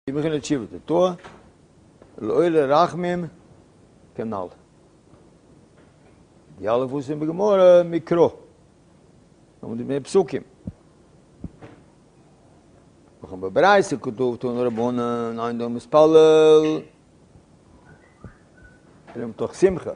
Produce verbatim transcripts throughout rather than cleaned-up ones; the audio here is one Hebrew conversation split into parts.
Die beginnen te de Torah, Loile Rachmim, Kanal. Die alle voeten bij Gemora, Mikro. Dan moet je met Psukim. We gaan bij Bereisen, Kutov, Ton Rabonen, Eindom Spallel. Er hebben toch Simcha.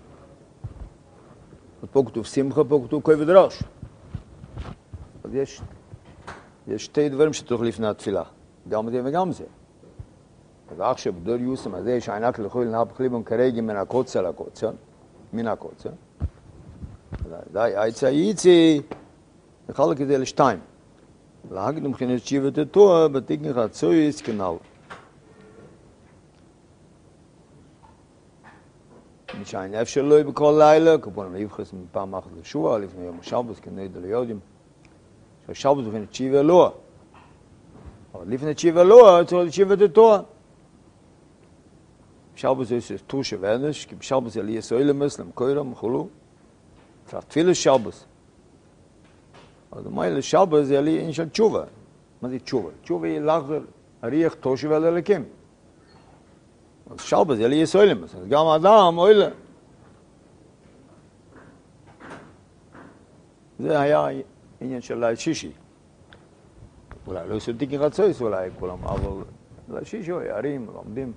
Het Pokutov Simcha, Pokutov Koivedrosh. Dat is, יש שתי דברים שצריך לפני התפילה, גם זה וגם זה. אז עכשיו בדור יוסם הזה שענק לכוי לנהב חליבון כרגע מן הקוצה לקוצה, מן הקוצה. די, העצה הייצי, נחלק את זה לשתיים. להגיד מבחינת שיבת התורה, בתקנך הצויס כנל. משעין אפשר לא בכל לילה, כפון להיבחס מפעם אחת לשוע, לפני יום השבוס, כנדע ליהודים. שהשבוס לפני תשיבה אלוה. אבל לפני תשיבה אלוה צריך לתשיבה את התורה. בשבוס יש תושה ונש, כי בשבוס יהיה לישראל למסלם, קוירם, חולו. תפילה שבוס. אז מה לשבוס זה יהיה אין של תשובה. מה זה תשובה? תשובה היא לחזר, הריח תושה וללקים. אז שבוס יהיה לישראל למסלם. גם אדם אוהלה. זה היה עניין של ליל שישי. אולי לא עשו תיקי רצויס אולי כולם, אבל ליל שישי או יערים, לומדים.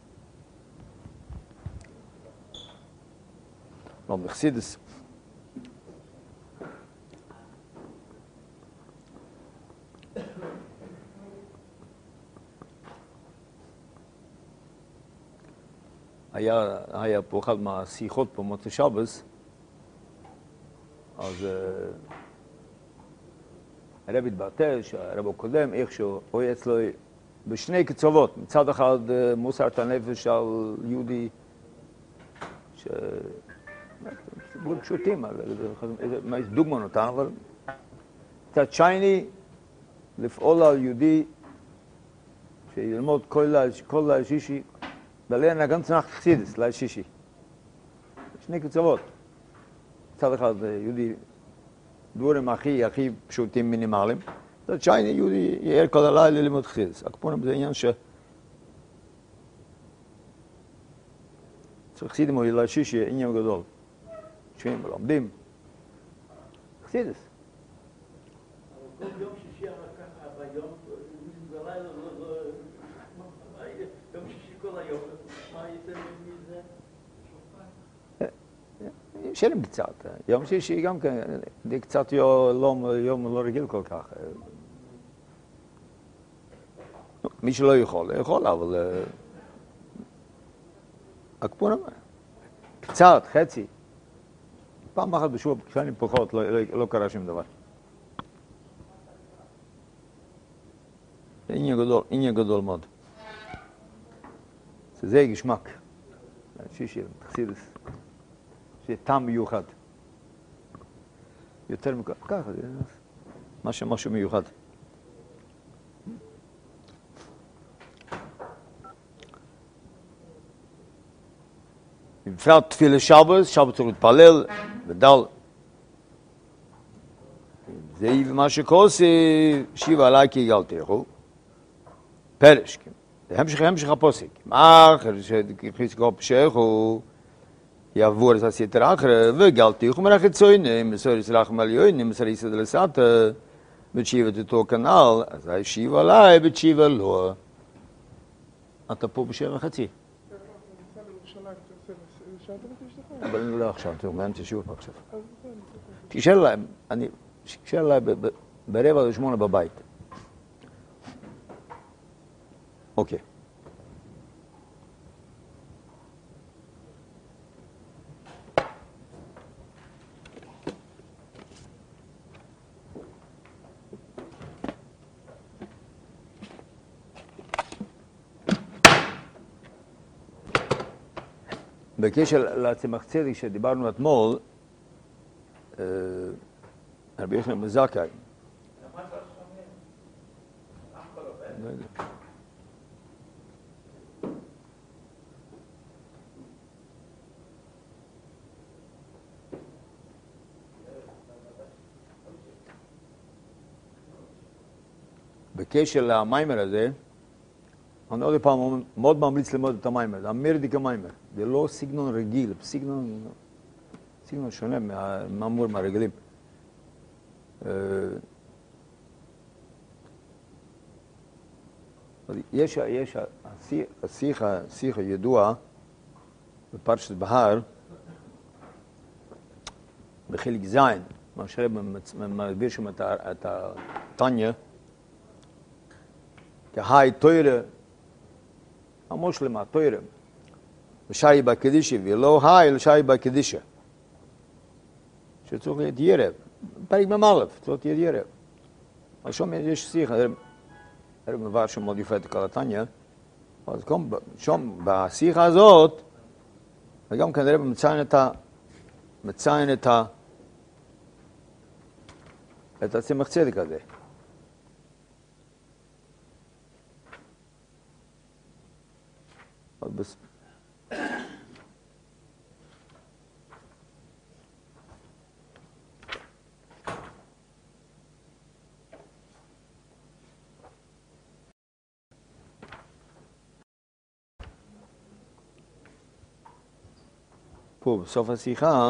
לא מחסידס. היה, היה פה אחד מהשיחות פה מוצא שבס, אז הרב התבטא שהרב הקודם איכשהו רואה אצלו בשני קצוות, מצד אחד מוסר את הנפש על יהודי שסיפורים פשוטים, דוגמה נותן, אבל מצד שני לפעול על יהודי שילמוד כל ליל שישי ולעין הגנץ נח חסידס, ליל שישי. שני קצוות. מצד אחד יהודי דברים הכי, הכי פשוטים מינימליים. מצד שני יהודי יער כל הלילה ללמוד חסידס. הקפונים זה עניין ש... צריך חסידים או ליל שישי, עניין גדול. יושבים ולומדים. חסידס. כל יום שישי ביום, בלילה, יום שישי כל היום, מה יצא מזה? שרים קצת. יום שישי גם כן, זה קצת יום לא רגיל כל כך. מי שלא יכול, יכול, אבל... הקפונה, קצת, חצי. פעם אחת בשבוע, כשאני פחות, לא קרה שום דבר. זה עניין גדול, עניין גדול מאוד. זה גשמק. שישי, חסידס. שיהיה טעם מיוחד. יותר מכך, ככה, משהו, משהו מיוחד. בפרט תפילה שבוס, שבוס צריך להתפלל, ודל. זה מה שכוסי, שיבה עליי כי יגלתיכו. פרש, זה המשך, המשך הפוסק. מאחר שכניס גרופ שכו, יעבור את הסתר אחר, וגלתיכו מרח את צוינים, מסור יסרח מליונים, מסור יסד לסעת, בתשיבה את אותו כנל, אז היא שיבה עליי, בתשיבה לא. אתה פה בשבע וחצי. אבל אני לא עכשיו, תראו, מה אני תשאיר פה עכשיו? תשאר להם, אני, תשאר להם ברבע לשמונה בבית. אוקיי. בקשר לצמח צדק שדיברנו אתמול, רבי יוחנן בן זכאי. לא יודע. בקשר למיימר הזה, אני עוד פעם מאוד ממליץ ללמוד את המיימר, זה המרדיק המיימר, זה לא סגנון רגיל, סגנון, סגנון שונה מהמור מהרגילים. יש, יש השיח, השיח הידוע בפרשת בהר, בחלק זין, מה שרב מסביר שם את התניא, כהי תוירה, המושלם, התוירה, לשי בקדישה, ולא היי לשי בקדישה. שצריך להיות ירב, פרק במלף, צריך להיות ירב. אבל שם יש שיח, הרב מבאר שם מאוד יפה את כל התניא, אז שם בשיחה הזאת, וגם כאן הרב מציין את ה... מציין את ה... את הצמח צדק הזה. בס... פה בסוף השיחה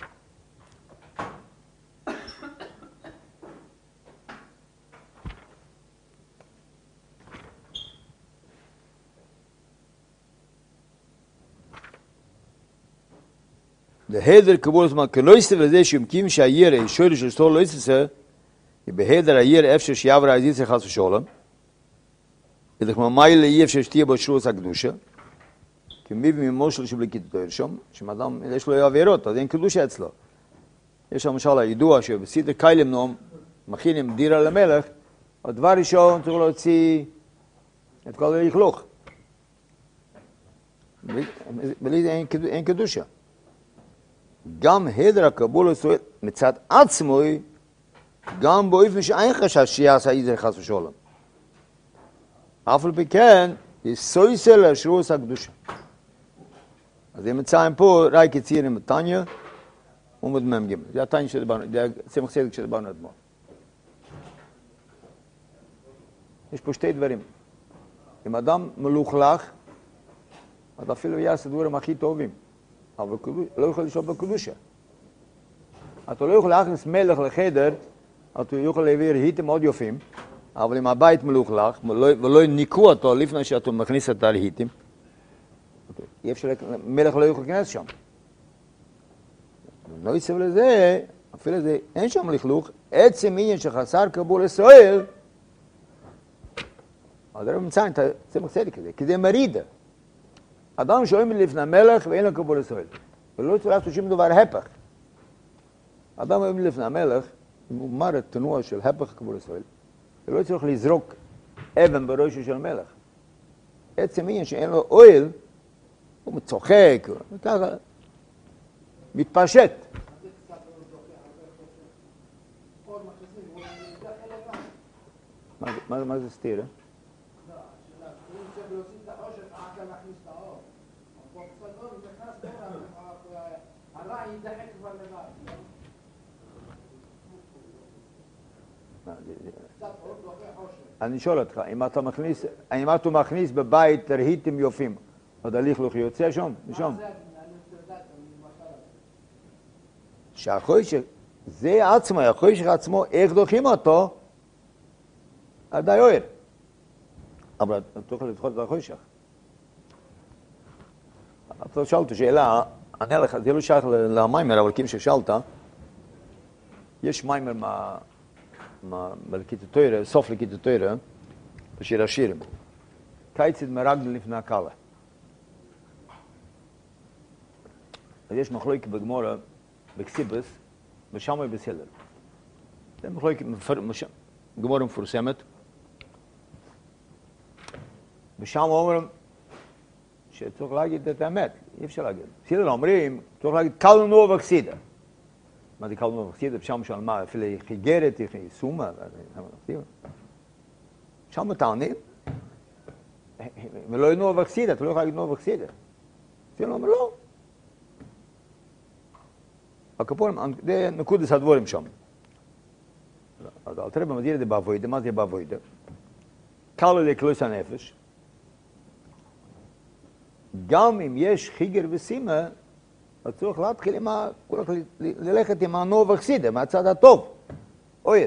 בהדר קבולת מה כלא יסתף לזה שמקים שהירא שוירי של סתור לא יסתסה בהדר הירא אפשר שיעבר העזיצה חס ושולם בדרך ממיילה אי אפשר שתהיה בו שרוס הקדושה כי מי בממושל שבלי כיתתו שם שמאדם יש לו עבירות אז אין קדושה אצלו יש למשל הידוע שבסידר קיילים נום מכינים דירה למלך הדבר ראשון צריך להוציא את כל הלכלוך בלי אין קדושה גם הדר הקבולה מצד עצמו, גם באופן שאין חשש שיעשה איזה חס ושלום. אף על פי כן, יש סויסל לשרוס הקדושה. אז הם מצאים פה, רק יצירים בתניא, ומדמם ג' זה התניא שדברנו, זה הצמח צדק שדברנו אתמול. יש פה שתי דברים. אם אדם מלוכלך, אז אפילו יעשה דברים הכי טובים. אבל לא יכול לשאול בקדושה. אתה לא יכול להכניס מלך לחדר, אתה יכול להעביר היטים מאוד יופים, אבל אם הבית מלוכלך, ולא ניקו אותו לפני שאתה מכניס את ההיטים, אי אפשר, מלך לא יכול להיכנס שם. לא יצב לזה, אפילו זה, אין שם לכלוך, עצם עניין שחסר קבול ישראל, אז הרב מציין את הצמח צדק הזה, כי זה מרידה. אדם שעומד לפני המלך ואין לו קבול ישראל. ולא צריך לעשות שום דבר הפך. אדם עומד לפני המלך, אם הוא אומר את תנועה של הפך קבול ישראל, ולא צריך לזרוק אבן בראשו של המלך. עצם עניין שאין לו אוהל, הוא מצוחק, וככה, מתפשט. מה זה סתירה? אני שואל אותך, אם אתה מכניס, אם אתה מכניס בבית רהיטים יופים, עוד הלכלוך יוצא שם? משם? שהחושך, זה עצמו, החושך עצמו, איך דוחים אותו, עדיין אוהר. אבל אתה תוכל לדחות את החושך. אתה שאלת שאלה, אני לך, זה לא שייך למיימר, אבל כמו ששאלת, יש מיימר מה... בלקיט התוירה, סוף לקיט התוירה, בשיר השירים. קייצד מרגל לפני הקלה. אז יש מחלוקת בגמורה, בקסיבס, בשמאי בסדר. זה מחלוקת, גמורה מפורסמת. בשם אומרים שצריך להגיד את האמת, אי אפשר להגיד. בסדר אומרים, צריך להגיד קל נו וקסידה. מה זה קל נו וקסידה? בשם של מה? אפילו חיגרת, סומה, שם טענים, ולא נו וקסידה, אתה לא יכול להגיד נו וקסידה. בסדר אומר לא. הכפורים, זה נקודס הדבורים שם. אז אל תראה במזיר את זה בעבודה, מה זה בעבודה? קל לי קלוס הנפש, גם אם יש חיגר וסימה, אז צריך להתחיל עם ה... ללכת עם הנוב החסידה, מהצד הטוב. אויר.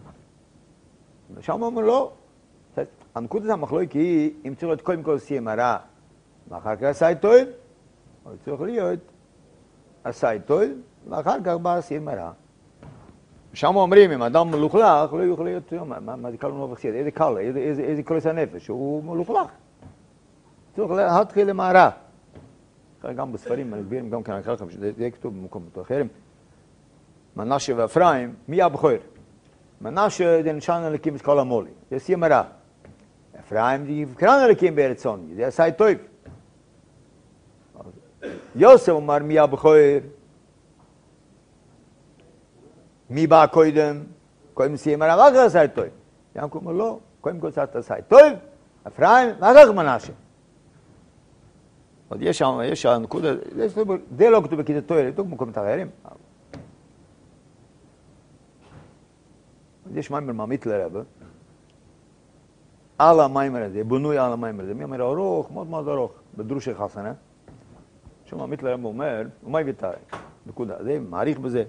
ושם אומרים לא. הנקודת המחלוקת היא, אם צריך להיות קודם כל סיימה רע, ואחר כך עשה טוב, או צריך להיות עשה טוב, ואחר כך בא סיימה רע. שם אומרים, אם אדם מלוכלך, לא יוכל להיות, מה, מה זה קל לנו בחסיד? איזה קל, איזה, איזה, איזה קולס הנפש, הוא מלוכלך. צריך להתחיל עם הרע. גם בספרים, אני אסביר גם כאן אחר כך, שזה יהיה כתוב במקום אחרים. מנשה ואפרים, מי הבכור? מנשה זה נשען להקים את כל המולי, זה סיימה רע. אפרים זה קרן להקים בארצון, זה עשה טוב. יוסף אומר מי הבכור? מי בא קודם? קודם סיימה רע, ואחר עשה טוב. יעקב אומר לא, קודם כל עשה טוב, אפרים, ואחר מנשה. עוד יש שם, יש שם נקודה, זה לא כתוב בכיתה תואר, זה במקומות אחרים. יש מיימר מעמית לרבה, על המיימר הזה, בנוי על המיימר הזה, מיימר ארוך, מאוד מאוד ארוך, בדרושי חסנה. שם מעמית לרבה אומר, ומי ויתארי, נקודה, זה מעריך בזה.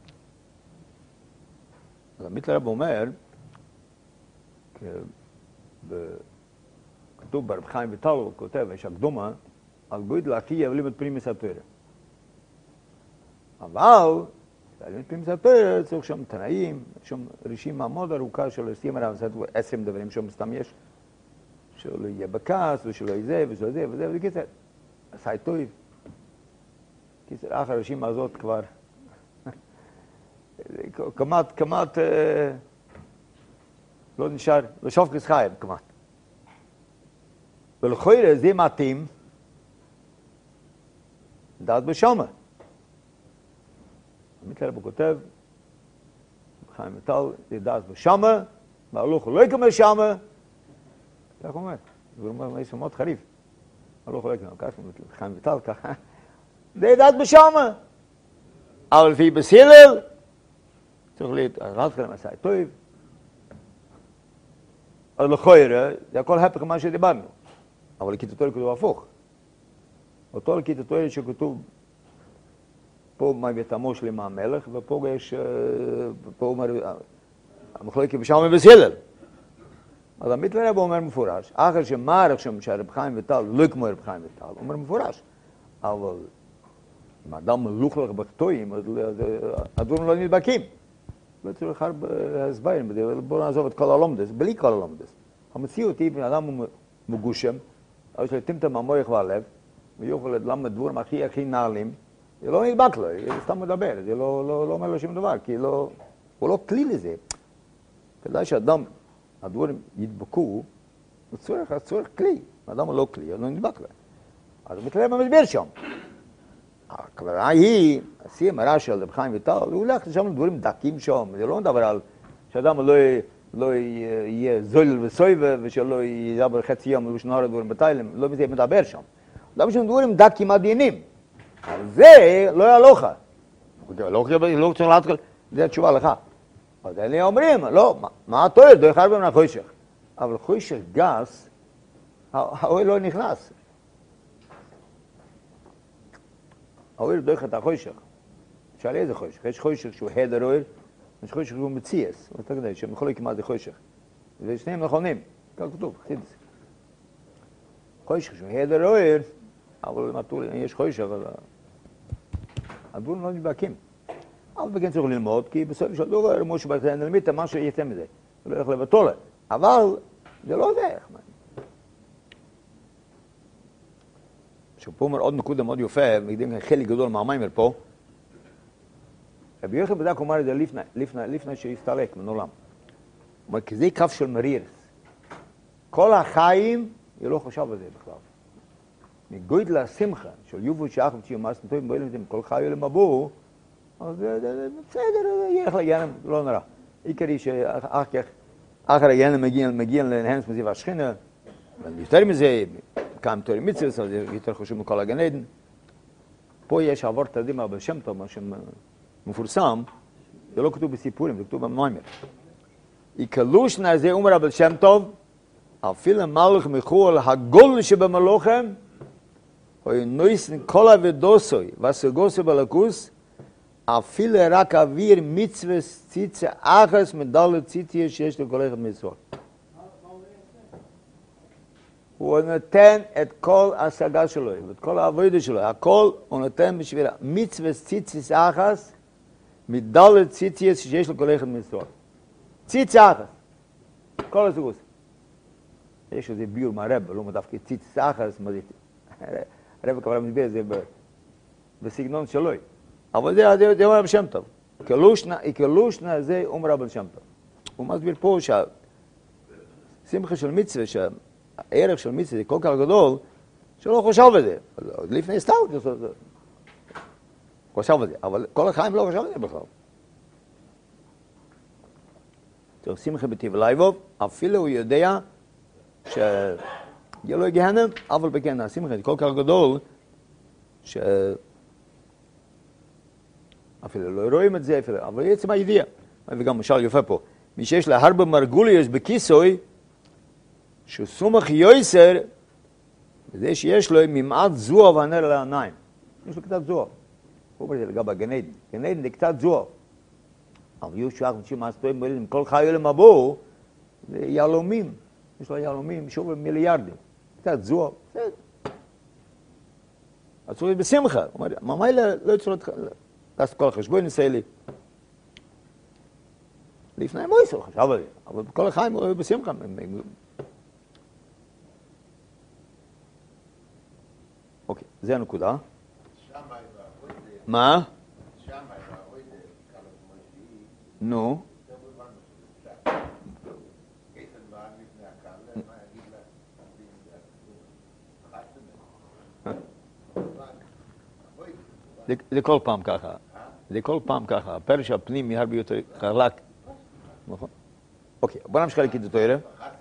אז מעמית לרבה אומר, כתוב ברב חיים ויטל, הוא כותב, יש הקדומה, על גודל הקייב לימוד פרימיס התורה. אבל, לימוד פרימיס התורה צריך שם תנאים, שם רשימה מאוד ארוכה של סיימה רע, עשרים דברים שם סתם יש, שלא יהיה בכעס, ושלא יהיה זה, ושלא זה, וזה, וזה קיצר. עשה טוב. קיצר, אחר הרשימה הזאת כבר, כמעט, כמעט, לא נשאר, לא שופקס חייב, כמעט. ולכוירה זה מתאים, דעת בשמה. עמית לרבה כותב, חיים ויטל, זה דעת בשמה, והלוך לא יקם בשמה, כך הוא אומר, זה אומר, זה מאוד חריף. הלוך לא יקם, חיים ויטל, ככה, זה דעת בשמה. אבל לפי בסילל, צריך להיות, רעת כלם עשה טוב, אז לכוירה, זה הכל הפך מה שדיברנו. אבל לכיתה תואר כתוב הפוך. אותו לכיתה תואר שכתוב, פה מבית עמו עם המלך, ופה יש, פה אומר, המחלוקת בשם ובסילל. אז עמית לרבה אומר מפורש, אחר שמערך שם שהרב חיים ויטל, לא כמו הרב חיים ויטל, אומר מפורש. אבל אם אדם מלוכלך בכתויים, אז הדברים לא נדבקים. לא צריך הרבה הסברים, בואו נעזוב את כל הלומדס, בלי כל הלומדס. המציאות היא, בן אדם מגושם, אבל יש לו טמטם המוח והלב, ויוכל ללמד דברים הכי הכי נעלים, זה לא נדבק לו, זה סתם מדבר, זה לא, לא, לא אומר לו שום דבר, כי לא, הוא לא כלי לזה. כדאי שאדם, הדברים ידבקו, הוא צורך, צורך כלי. האדם הוא לא כלי, אז לא נדבק לו. אז הוא מתלהב במסביר שם. הכוונה היא, הסיימה רע של רב חיים ויטל, הוא הולך לשם דברים דקים שם, זה לא מדבר על שאדם לא, לא יהיה זול וסויבה, ושלא ידבר חצי יום ושנהר דברים בתיילם, לא מזה מדבר שם. אדם שם דברים דקים עדיינים. על זה לא יהלוכה. לא צריך להתחיל, זה התשובה לך. אז אלה אומרים, לא, מה התועלת? דרך הרבה מן החושך. אבל חושך גס, האוהל לא נכנס. האוהל דרך את החושך. שאלה איזה חושך? יש חושך שהוא הדר אוהל, יש חושך שהוא מציאס. אתה יודע, שהם יכולים כמעט זה חושך. ושניהם נכונים. כך כתוב, חסידס. חושך שהוא הדר אוהל, אבל יש חושך, אבל הדברים לא נדבקים. אבל בגן צריך ללמוד, כי בסוף של דבר, משה ברצה נלמיד את מה שיצא מזה. הוא לא הולך לבטולה. אבל זה לא דרך. עכשיו פה אומר עוד נקודה מאוד יפה, וגם חלק גדול מהמיימר פה. רבי יוחנן בדק אומר את זה לפני, לפני, לפני שהסתלק מן עולם. הוא אומר, כי זה קו של מרירס. כל החיים, הוא לא חשב על זה בכלל. מגודל השמחה של יובו שאחר ציום מעשים טובים באוהלים עם כל חיו למבוא, אז בסדר, ילך לעיינם, לא נראה. עיקרי שאחר כך, אחר העיינם מגיע להנס מזיו השכינה, ויותר מזה, קיים תורי מצווה, אז יותר חשוב מכל הגן עדן. פה יש עבור תרדימה בשם טוב, מה שמפורסם, זה לא כתוב בסיפורים, זה כתוב במיימר. יקלושנה זה אומר אבל שם טוב, אפילו מלך מחול הגול שבמלוכם, Hoi noisen kol avedosoi, was er gosse balakus, אפילו רק אוויר מצווה ציצה אחס מדלת ציטיה שיש לכל אחד מצוות. הוא נותן את כל ההשגה שלו, את כל העבודה שלו, הכל הוא נותן בשביל מצווה ציציס אחס מדלת ציטיה שיש לכל אחד מצוות. ציצה אחס, כל הסוגוס. יש איזה ביור מהרב, לא מדווקא ציציס אחס, הרב כבר מסביר את זה בסגנון שלו. אבל זה, זה, זה אומר רב שם טוב. כלושנה, כלושנה זה אומר רב שם טוב. הוא מסביר פה שהשמחה של מצווה, שהערך של מצווה זה כל כך גדול, שלא חושב על זה. עוד לפני סתם חושב על זה, אבל כל החיים לא חושב על זה בכלל. טוב, שמחה בטיב לייבוב, אפילו הוא יודע שיהיה לו גהנם, אבל בכן, השמחה זה כל כך גדול, ש... אפילו לא רואים את זה, אפילו, אבל עצם הידיעה. וגם משל יפה פה. מי שיש לה הרבה מרגוליוס בכיסוי, שהוא סומך יויסר, וזה שיש לו ממעט זוהב הנר על העיניים. יש לו קצת זוהב. הוא אומר את זה לגבי גן עדן. גן עדן זה קצת זוהב. אבל יהיו שואך אנשים מעשתויים בלילים, כל חיי למבוא, זה יהלומים. יש לו יהלומים, שוב מיליארדים. קצת זוהב. אז הוא בשמחה. הוא אומר, ממאי לא יצרו את... לעשות כל החשבון ישראלי. לפני מויסר חשב על זה, אבל כל החיים הוא בשמחה. אוקיי, זה הנקודה. מה? נו? זה כל פעם ככה. זה כל פעם ככה. הפרש הפנימי הרבה יותר חלק. נכון? אוקיי, בוא נמשיך להגיד את התורה.